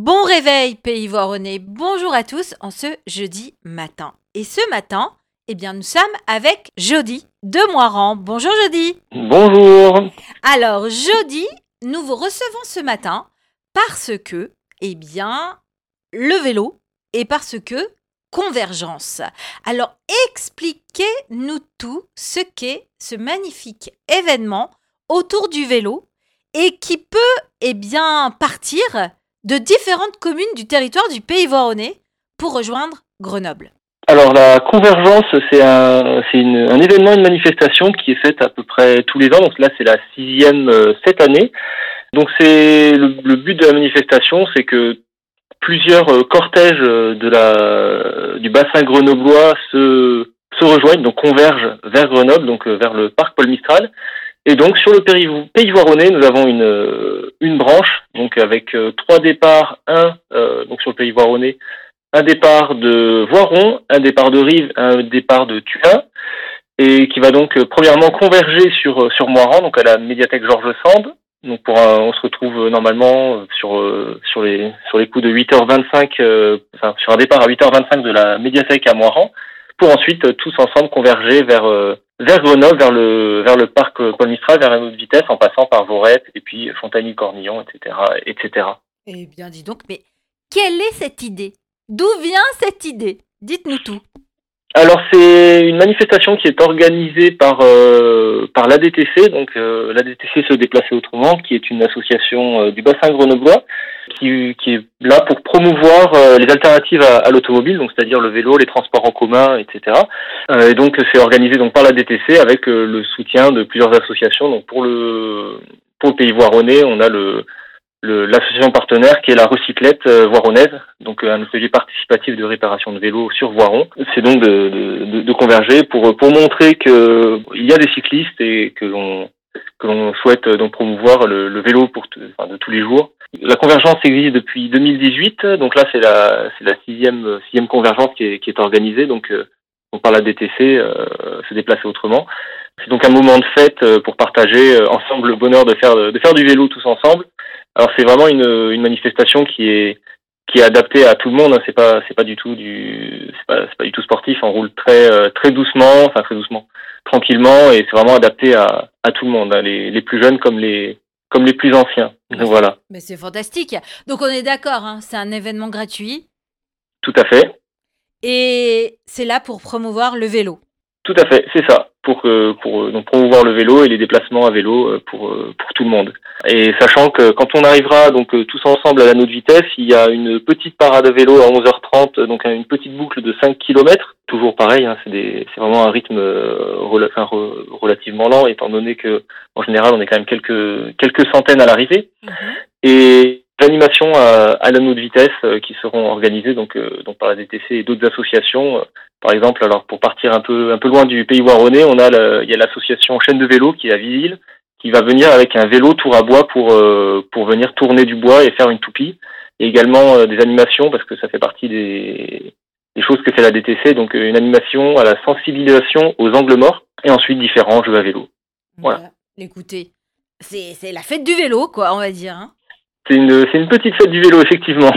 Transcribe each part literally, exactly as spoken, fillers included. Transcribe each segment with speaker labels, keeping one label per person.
Speaker 1: Bon réveil, Pays Voironnais. Bonjour à tous en ce jeudi matin. Et ce matin, eh bien, nous sommes avec Jody de Moirans. Bonjour Jody.
Speaker 2: Bonjour.
Speaker 1: Alors Jody, nous vous recevons ce matin parce que, eh bien, le vélo et parce que convergence. Alors expliquez-nous tout ce qu'est ce magnifique événement autour du vélo et qui peut, eh bien, partir de différentes communes du territoire du Pays Voironnais pour rejoindre Grenoble.
Speaker 2: Alors la convergence, c'est un, c'est une, un événement, une manifestation qui est faite à peu près tous les ans. Donc là, c'est la sixième euh, cette année. Donc c'est le, le but de la manifestation, c'est que plusieurs euh, cortèges de la du bassin grenoblois se se rejoignent, donc convergent vers Grenoble, donc euh, vers le parc Paul Mistral. Et donc sur le Pays, Pays Voironnais, nous avons une une branche, donc avec euh, trois départs, un euh, donc sur le Pays Voironnais, un départ de Voiron, un départ de Rives, un départ de Thuin, et qui va donc euh, premièrement converger sur sur Moirans, donc à la médiathèque Georges Sand. Donc pour un, on se retrouve euh, normalement sur euh, sur les sur les coups de huit heures vingt-cinq, euh, enfin sur un départ à huit heures vingt-cinq de la médiathèque à Moirans, pour ensuite euh, tous ensemble converger vers euh, vers Grenoble, vers le vers le parc Paul Mistral, vers la haute vitesse, en passant par Vorep et puis Fontanilles-Cornillon, et cetera, et cetera.
Speaker 1: Eh bien, dis donc, mais quelle est cette idée ? D'où vient cette idée ? Dites-nous tout.
Speaker 2: Alors c'est une manifestation qui est organisée par euh, par l'A D T C, donc euh, l'A D T C se déplacer autrement, qui est une association euh, du bassin grenoblois, qui qui est là pour promouvoir euh, les alternatives à, à l'automobile, donc c'est-à-dire le vélo, les transports en commun, et cetera. Euh, et donc c'est organisé donc par l'A D T C avec euh, le soutien de plusieurs associations. Donc pour le pour le Pays Voironnais, on a le Le, l'association partenaire qui est la Recyclette euh, Voironnaise, donc euh, un atelier participatif de réparation de vélos sur Voiron. C'est donc de, de, de converger pour pour montrer que il y a des cyclistes et que l'on que l'on souhaite donc promouvoir le, le vélo pour t- enfin, de tous les jours. La convergence existe depuis deux mille dix-huit, donc là c'est la c'est la sixième sixième convergence qui est qui est organisée, donc euh, on parle à D T C, euh, se déplacer autrement. C'est donc un moment de fête euh, pour partager euh, ensemble le bonheur de faire de faire du vélo tous ensemble. Alors c'est vraiment une, une manifestation qui est qui est adaptée à tout le monde. Hein. C'est pas c'est pas du tout du c'est pas c'est pas du tout sportif. On roule très euh, très doucement, enfin très doucement, tranquillement, et c'est vraiment adapté à à tout le monde, hein. les les plus jeunes comme les comme les plus anciens. Donc voilà.
Speaker 1: Mais c'est fantastique. Donc on est d'accord, hein, c'est un événement gratuit
Speaker 2: Tout à fait.
Speaker 1: et c'est là pour promouvoir le vélo.
Speaker 2: Tout à fait, c'est ça, pour que pour donc promouvoir le vélo et les déplacements à vélo pour pour tout le monde. Et sachant que quand on arrivera donc tous ensemble à la haute vitesse, il y a une petite parade à vélo à onze heures trente, donc une petite boucle de cinq kilomètres. Toujours pareil, hein, c'est des c'est vraiment un rythme rela, enfin, re, relativement lent, étant donné que en général on est quand même quelques quelques centaines à l'arrivée. Mm-hmm. Et d'animations à, à la haute vitesse euh, qui seront organisées donc euh, donc par la D T C et d'autres associations. Euh, par exemple, alors pour partir un peu un peu loin du Pays Voironnais, on a le, il y a l'association Chaîne de vélo qui est à Viville, qui va venir avec un vélo tour à bois pour euh, pour venir tourner du bois et faire une toupie. Et également euh, des animations, parce que ça fait partie des des choses que fait la D T C, donc euh, une animation à la sensibilisation aux angles morts et ensuite différents jeux à vélo. Voilà.
Speaker 1: Bah, écoutez, c'est c'est la fête du vélo, quoi, on va dire. Hein.
Speaker 2: C'est une, c'est une petite fête du vélo, effectivement.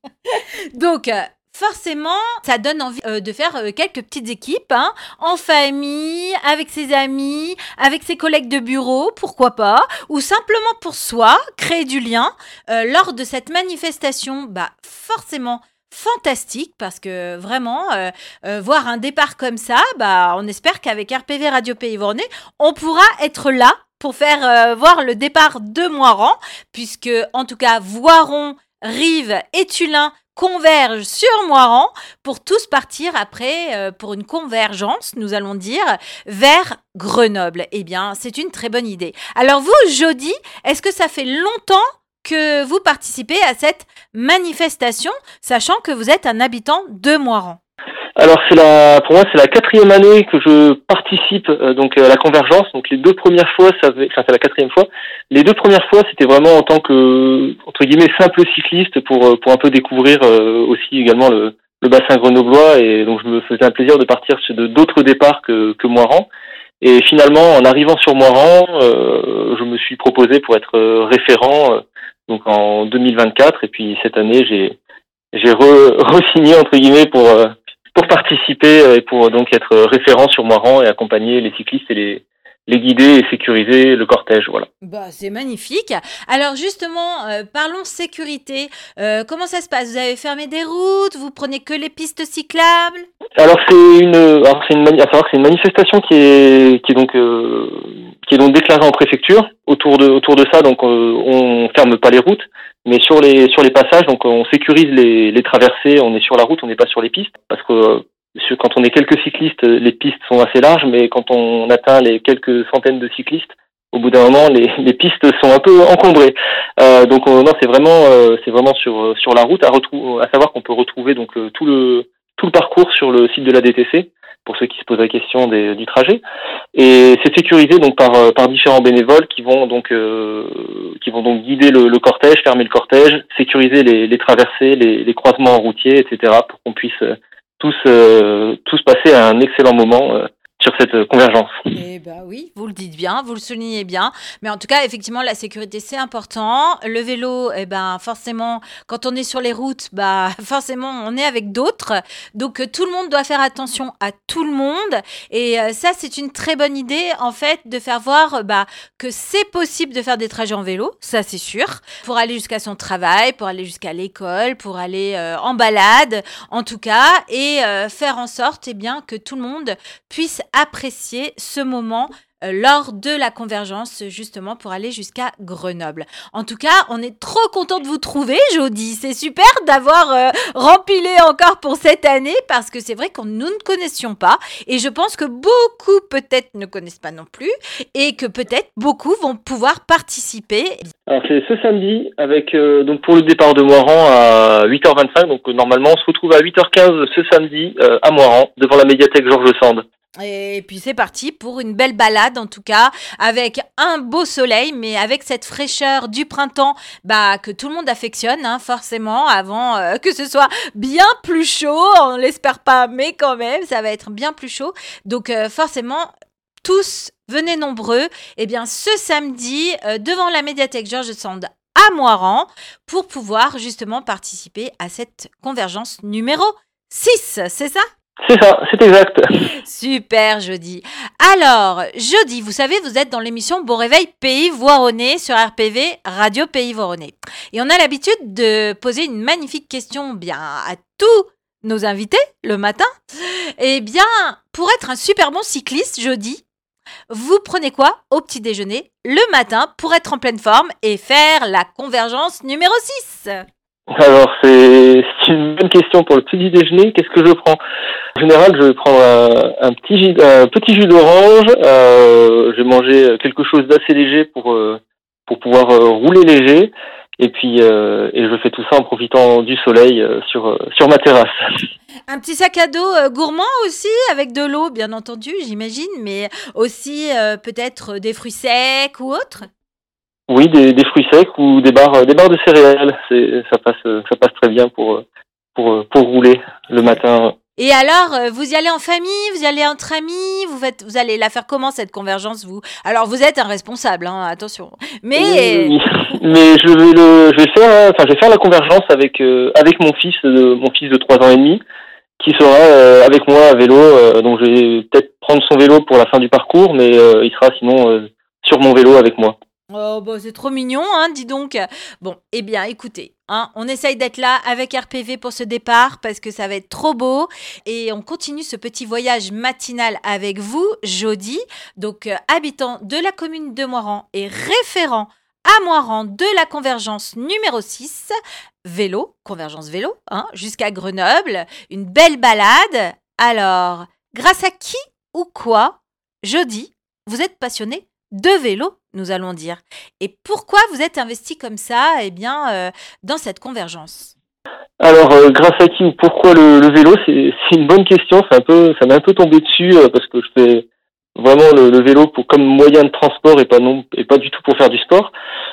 Speaker 1: Donc, euh, forcément, ça donne envie euh, de faire euh, quelques petites équipes, hein, en famille, avec ses amis, avec ses collègues de bureau, pourquoi pas, ou simplement pour soi, créer du lien euh, lors de cette manifestation, bah, forcément fantastique, parce que vraiment, euh, euh, voir un départ comme ça, bah, on espère qu'avec R P V Radio Pays Voironnais, on pourra être là pour faire euh, voir le départ de Moirans, puisque en tout cas Voiron, Rives et Thuin convergent sur Moirans pour tous partir après euh, pour une convergence, nous allons dire, vers Grenoble. Eh bien, c'est une très bonne idée. Alors vous, Jody, est-ce que ça fait longtemps que vous participez à cette manifestation, sachant que vous êtes un habitant de Moirans ?
Speaker 2: Alors c'est la, pour moi c'est la quatrième année que je participe euh, donc à la convergence. Donc les deux premières fois, ça avait, enfin c'est la quatrième fois. Les deux premières fois, c'était vraiment en tant que entre guillemets simple cycliste pour pour un peu découvrir euh, aussi également le, le bassin grenoblois, et donc je me faisais un plaisir de partir sur de, d'autres départs que que Moirans. Et finalement, en arrivant sur Moirans, euh, je me suis proposé pour être référent. Euh, donc en deux mille vingt-quatre. Et puis cette année, j'ai j'ai re, re-signé entre guillemets pour euh, pour participer et pour donc être référent sur Moirans et accompagner les cyclistes et les les guider et sécuriser le cortège, voilà.
Speaker 1: Bah, c'est magnifique. Alors justement, euh, parlons sécurité. Euh, comment ça se passe? Vous avez fermé des routes? Vous prenez que les pistes cyclables?
Speaker 2: Alors c'est une, alors c'est une, mani- à savoir que c'est une manifestation qui est qui est donc euh, qui est donc déclarée en préfecture. Autour de autour de ça, donc euh, on ferme pas les routes, mais sur les sur les passages, donc on sécurise les les traversées. On est sur la route, on n'est pas sur les pistes, parce que euh, sur- quand on est quelques cyclistes, les pistes sont assez larges, mais quand on atteint les quelques centaines de cyclistes, au bout d'un moment, les, les pistes sont un peu encombrées. Euh, donc euh, non, c'est vraiment, euh, c'est vraiment sur sur la route. À retrouver, à savoir qu'on peut retrouver donc euh, tout le tout le parcours sur le site de la D T C pour ceux qui se posent la question des, du trajet. Et c'est sécurisé donc par par différents bénévoles qui vont donc euh, qui vont donc guider le, le cortège, fermer le cortège, sécuriser les, les traversées, les, les croisements routiers, et cetera pour qu'on puisse euh, tous euh, tous passer un excellent moment euh, sur cette euh, convergence.
Speaker 1: Eh ben oui, vous le dites bien, vous le soulignez bien. Mais en tout cas, effectivement, la sécurité, c'est important. Le vélo, eh ben, forcément, quand on est sur les routes, bah, forcément, on est avec d'autres. Donc, euh, tout le monde doit faire attention à tout le monde. Et euh, ça, c'est une très bonne idée, en fait, de faire voir euh, bah, que c'est possible de faire des trajets en vélo, ça, c'est sûr. Pour aller jusqu'à son travail, pour aller jusqu'à l'école, pour aller euh, en balade, en tout cas. Et euh, faire en sorte, eh bien, que tout le monde puisse apprécier ce moment euh, lors de la convergence, justement, pour aller jusqu'à Grenoble. En tout cas, on est trop content de vous trouver, Jody. C'est super d'avoir euh, rempilé encore pour cette année, parce que c'est vrai que nous ne connaissions pas, et je pense que beaucoup peut-être ne connaissent pas non plus, et que peut-être beaucoup vont pouvoir participer.
Speaker 2: Alors c'est ce samedi avec euh, donc pour le départ de Moirans à huit heures vingt-cinq. Donc euh, normalement on se retrouve à huit heures quinze ce samedi euh, à Moirans devant la médiathèque Georges Sand.
Speaker 1: Et puis c'est parti pour une belle balade, en tout cas, avec un beau soleil, mais avec cette fraîcheur du printemps, bah, que tout le monde affectionne, hein, forcément, avant euh, que ce soit bien plus chaud. On l'espère pas, mais quand même, ça va être bien plus chaud. Donc euh, forcément, tous venez nombreux, eh bien, ce samedi, euh, devant la médiathèque Georges Sand à Moirans, pour pouvoir justement participer à cette convergence numéro six, c'est ça?
Speaker 2: C'est ça, c'est exact.
Speaker 1: Super, Jody. Alors, Jody, vous savez, vous êtes dans l'émission Bon Réveil Pays Voironnais sur R P V, Radio Pays Voironnais. Et on a l'habitude de poser une magnifique question bien à tous nos invités le matin. Eh bien, pour être un super bon cycliste, Jody, vous prenez quoi au petit déjeuner le matin pour être en pleine forme et faire la convergence numéro six?
Speaker 2: Alors c'est c'est une bonne question pour le petit déjeuner. Qu'est-ce que je prends? En général, je prends un, un petit jus, un petit jus d'orange. Euh, je vais manger quelque chose d'assez léger pour euh, pour pouvoir euh, rouler léger. Et puis euh, et je fais tout ça en profitant du soleil euh, sur euh, sur ma terrasse.
Speaker 1: Un petit sac à dos euh, gourmand aussi, avec de l'eau, bien entendu, j'imagine, mais aussi euh, peut-être des fruits secs ou autres.
Speaker 2: Oui, des, des fruits secs ou des barres, des barres de céréales. C'est, ça passe, ça passe très bien pour, pour, pour rouler le matin.
Speaker 1: Et alors, euh, vous y allez en famille, vous y allez entre amis, vous faites, vous allez la faire comment cette convergence, vous? Alors, vous êtes un responsable, hein, attention. Mais
Speaker 2: oui, oui, mais je vais le, je vais faire, enfin, je vais faire la convergence avec, euh, avec mon fils, euh, mon fils de trois ans et demi, qui sera euh, avec moi à vélo. Euh, donc, je vais peut-être prendre son vélo pour la fin du parcours, mais euh, il sera sinon euh, sur mon vélo avec moi.
Speaker 1: Oh, bah, c'est trop mignon, hein, dis donc. Bon, eh bien, écoutez, hein, on essaye d'être là avec R P V pour ce départ parce que ça va être trop beau. Et on continue ce petit voyage matinal avec vous, Jody, donc euh, habitant de la commune de Moirans et référent à Moirans de la convergence numéro six, vélo, convergence vélo, hein, jusqu'à Grenoble, une belle balade. Alors, grâce à qui ou quoi, Jody, vous êtes passionné de vélo, nous allons dire. Et pourquoi vous êtes investi comme ça, eh bien, euh, dans cette convergence?
Speaker 2: Alors, euh, grâce à qui ou pourquoi le, le vélo, c'est, c'est une bonne question. C'est un peu, ça m'est un peu tombé dessus euh, parce que je fais vraiment le, le vélo pour comme moyen de transport et pas non et pas du tout pour faire du sport.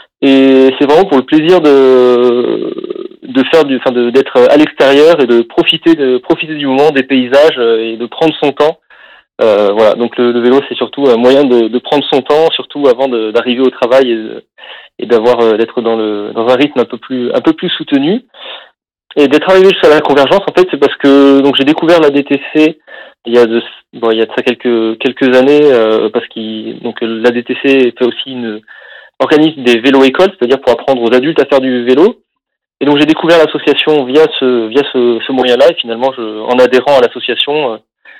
Speaker 2: Et c'est vraiment pour le plaisir de de faire du, enfin de d'être à l'extérieur et de profiter de profiter du moment, des paysages et de prendre son temps. Euh, voilà, donc le, le vélo c'est surtout un moyen de, de prendre son temps, surtout avant de, d'arriver au travail et, de, et d'avoir euh, d'être dans le dans un rythme un peu plus un peu plus soutenu. Et d'être arrivé jusqu'à la convergence, en fait, c'est parce que donc j'ai découvert la D T C il y a de bon il y a de ça quelques quelques années euh, parce qu'il donc la D T C fait aussi une organise des vélos écoles, c'est-à-dire pour apprendre aux adultes à faire du vélo. Et donc j'ai découvert l'association via ce via ce, ce moyen-là et finalement je, en adhérant à l'association euh,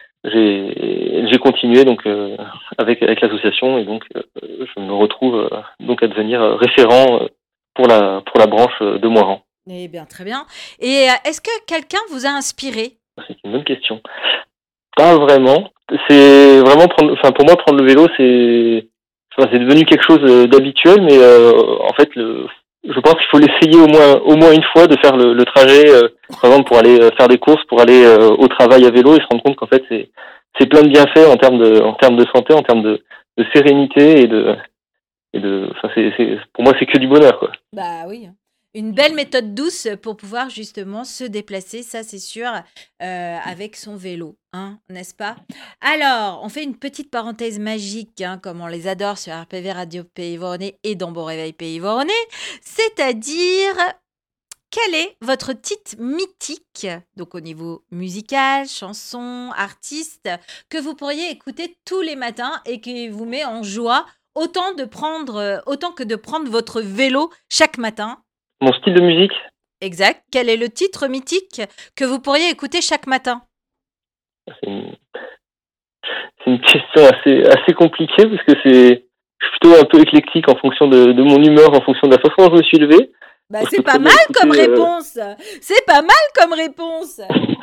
Speaker 2: j'ai j'ai continué donc euh, avec avec l'association et donc euh, je me retrouve euh, donc à devenir euh, référent euh, pour la pour la branche euh, de Moiran.
Speaker 1: Eh bien, très bien. Et euh, est-ce que quelqu'un vous a inspiré?
Speaker 2: C'est une bonne question. Pas vraiment. C'est vraiment prendre enfin pour moi prendre le vélo c'est enfin, c'est devenu quelque chose euh, d'habituel mais euh, en fait le je pense qu'il faut l'essayer au moins au moins une fois de faire le, le trajet euh, par exemple pour aller euh, faire des courses, pour aller euh, au travail à vélo et se rendre compte qu'en fait c'est c'est plein de bienfaits en termes de en termes de santé, en termes de, de sérénité et de et de enfin c'est c'est pour moi c'est que du bonheur quoi.
Speaker 1: Bah oui. Une belle méthode douce pour pouvoir justement se déplacer, ça c'est sûr, euh, avec son vélo, hein, n'est-ce pas? Alors, on fait une petite parenthèse magique, hein, comme on les adore sur R P V Radio Pays Voronais et dans Bon Réveil Pays Voronais, c'est-à-dire, quel est votre titre mythique, donc au niveau musical, chanson, artiste, que vous pourriez écouter tous les matins et qui vous met en joie autant de prendre, euh, autant que de prendre votre vélo chaque matin?
Speaker 2: Mon style de musique,
Speaker 1: Exact. Quel est le titre mythique que vous pourriez écouter chaque matin?
Speaker 2: c'est une, c'est une question assez assez compliquée parce que c'est je suis plutôt un peu éclectique en fonction de, de mon humeur, en fonction de la façon dont je me suis levé.
Speaker 1: Bah,
Speaker 2: Donc, je
Speaker 1: c'est
Speaker 2: peux
Speaker 1: pas
Speaker 2: très bien
Speaker 1: mal
Speaker 2: écouter,
Speaker 1: comme
Speaker 2: euh,
Speaker 1: réponse. C'est pas mal comme réponse.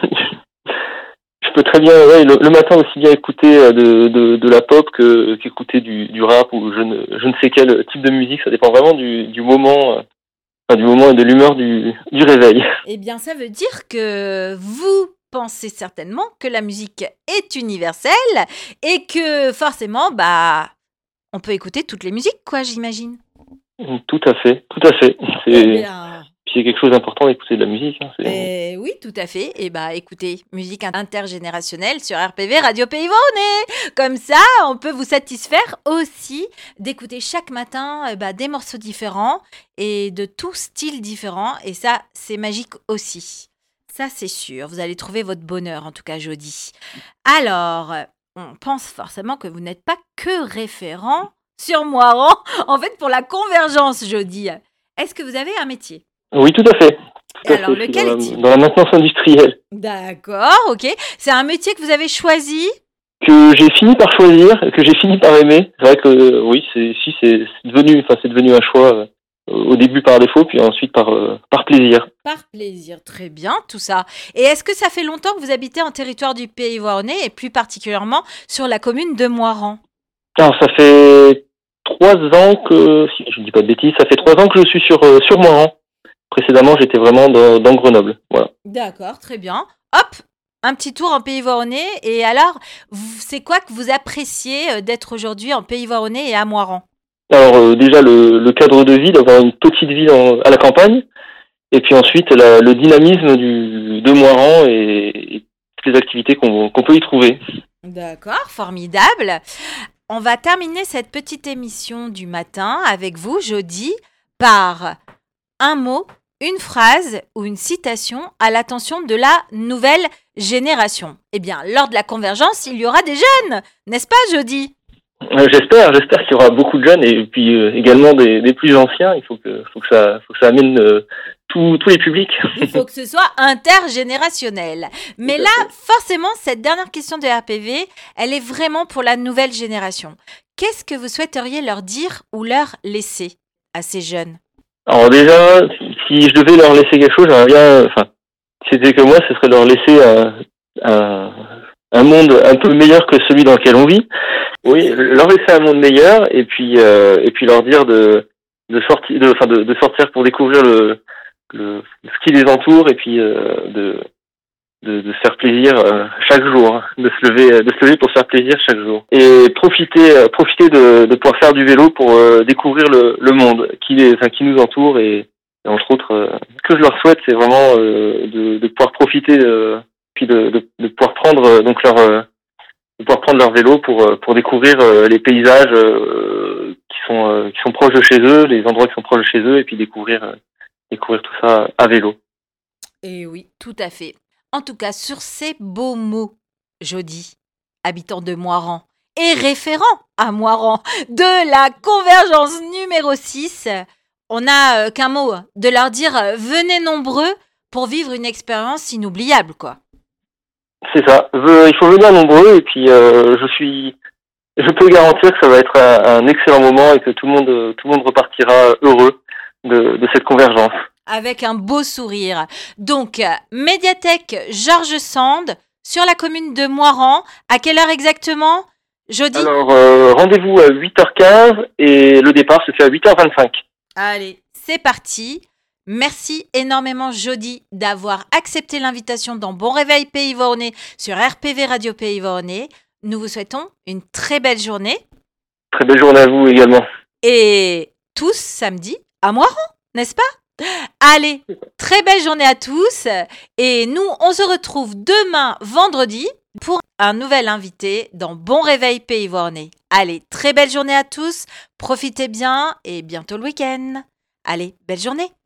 Speaker 2: je peux très bien, ouais, le, le matin aussi bien écouter euh, de, de, de la pop que qu'écouter du, du rap ou je ne, je ne sais quel type de musique. Ça dépend vraiment du, du moment, euh, enfin, du moment et de l'humeur du, du réveil.
Speaker 1: Eh bien, ça veut dire que vous pensez certainement que la musique est universelle et que forcément, bah, on peut écouter toutes les musiques, quoi, j'imagine.
Speaker 2: Tout à fait, tout à fait.
Speaker 1: Eh
Speaker 2: C'est,
Speaker 1: bien,
Speaker 2: c'est quelque chose d'important d'écouter de la musique. Hein, c'est...
Speaker 1: Eh oui, tout à fait. Et bah écoutez, musique intergénérationnelle sur R P V Radio Pays Voronais. Comme ça, on peut vous satisfaire aussi d'écouter chaque matin eh bah, des morceaux différents et de tout style différent. Et ça, c'est magique aussi. Ça, c'est sûr. Vous allez trouver votre bonheur, en tout cas, Jody. Alors, on pense forcément que vous n'êtes pas que référent sur Moiran. En fait, pour la convergence, Jody. Est-ce que vous avez un métier?
Speaker 2: Oui, tout à fait. Tout
Speaker 1: Et
Speaker 2: à
Speaker 1: alors,
Speaker 2: fait. Je suis
Speaker 1: lequel
Speaker 2: dans, la,
Speaker 1: est-il?
Speaker 2: dans la maintenance industrielle.
Speaker 1: D'accord, ok. C'est un métier que vous avez choisi?
Speaker 2: Que j'ai fini par choisir, que j'ai fini par aimer. C'est vrai que euh, oui, c'est si c'est, c'est devenu, enfin c'est devenu un choix euh, au début par défaut, puis ensuite par euh, par plaisir.
Speaker 1: Par plaisir, très bien, tout ça. Et est-ce que ça fait longtemps que vous habitez en territoire du Pays Voronais et plus particulièrement sur la commune de Moiran?
Speaker 2: Alors ça fait trois ans que, si je ne dis pas de bêtises, ça fait trois ans que je suis sur euh, sur Moiran. Précédemment, j'étais vraiment dans, dans Grenoble. Voilà.
Speaker 1: D'accord, très bien. Hop, un petit tour en Pays Voronais. Et alors, vous- c'est quoi que vous appréciez euh, d'être aujourd'hui en Pays Voronais et à Moiran?
Speaker 2: Alors euh, déjà le, le cadre de vie, d'avoir une petite ville en- à la campagne, et puis ensuite la- le dynamisme du de Moiran et, et toutes les activités qu'on qu'on peut y trouver.
Speaker 1: D'accord, formidable. On va terminer cette petite émission du matin avec vous, Jody, par un mot, une phrase ou une citation à l'attention de la nouvelle génération. Eh bien, lors de la convergence, il y aura des jeunes, n'est-ce pas, Jody?
Speaker 2: Euh, J'espère, j'espère qu'il y aura beaucoup de jeunes et puis euh, également des, des plus anciens. Il faut que, faut que ça, faut que ça amène euh, tous tous les publics.
Speaker 1: Il faut que ce soit intergénérationnel. Mais
Speaker 2: Tout à
Speaker 1: là,
Speaker 2: fait.
Speaker 1: forcément, cette dernière question de R P V, elle est vraiment pour la nouvelle génération. Qu'est-ce que vous souhaiteriez leur dire ou leur laisser à ces jeunes?
Speaker 2: Alors déjà, si si je devais leur laisser quelque chose, j'aimerais bien, enfin, si c'était que moi, ce serait leur laisser un, un, un monde un peu meilleur que celui dans lequel on vit. Oui, leur laisser un monde meilleur et puis euh, et puis leur dire de de sortir, de, enfin de, de sortir pour découvrir le, le ce qui les entoure et puis euh, de de, de se faire plaisir euh, chaque jour, hein, de se lever, de se lever pour se faire plaisir chaque jour. Et profiter, euh, profiter de, de pouvoir faire du vélo pour euh, découvrir le, le monde qui les, enfin, qui nous entoure et, et entre autres, euh, ce que je leur souhaite, c'est vraiment euh, de, de pouvoir profiter, euh, puis de, de, de pouvoir prendre euh, donc leur euh, de pouvoir prendre leur vélo pour euh, pour découvrir euh, les paysages euh, qui sont euh, qui sont proches de chez eux, les endroits qui sont proches de chez eux, et puis découvrir euh, découvrir tout ça à vélo.
Speaker 1: Et oui, tout à fait. En tout cas, sur ces beaux mots, Jody, habitant de Moiran et référent à Moiran de la convergence numéro six, on n'a euh, qu'un mot, de leur dire euh, venez nombreux pour vivre une expérience inoubliable, quoi.
Speaker 2: C'est ça. Je- il faut venir nombreux, et puis euh, je suis je peux garantir que ça va être un, un excellent moment et que tout le monde euh, tout le monde repartira heureux de de cette convergence.
Speaker 1: Avec un beau sourire. Donc, euh, médiathèque Georges Sand, sur la commune de Moiran. À quelle heure exactement, Jody?
Speaker 2: Alors, euh, rendez-vous à huit heures quinze et le départ se fait à huit heures vingt-cinq.
Speaker 1: Allez, c'est parti. Merci énormément, Jody, d'avoir accepté l'invitation dans Bon Réveil Pays Voronais sur R P V Radio Pays Voronais. Nous vous souhaitons une très belle journée
Speaker 2: Très belle journée à vous également.
Speaker 1: et tous samedi à Moiran, n'est-ce pas? Allez, très belle journée à tous et nous, on se retrouve demain vendredi pour un nouvel invité dans Bon Réveil Pays Voronais. Allez, très belle journée à tous, profitez bien et bientôt le week-end. Allez, belle journée.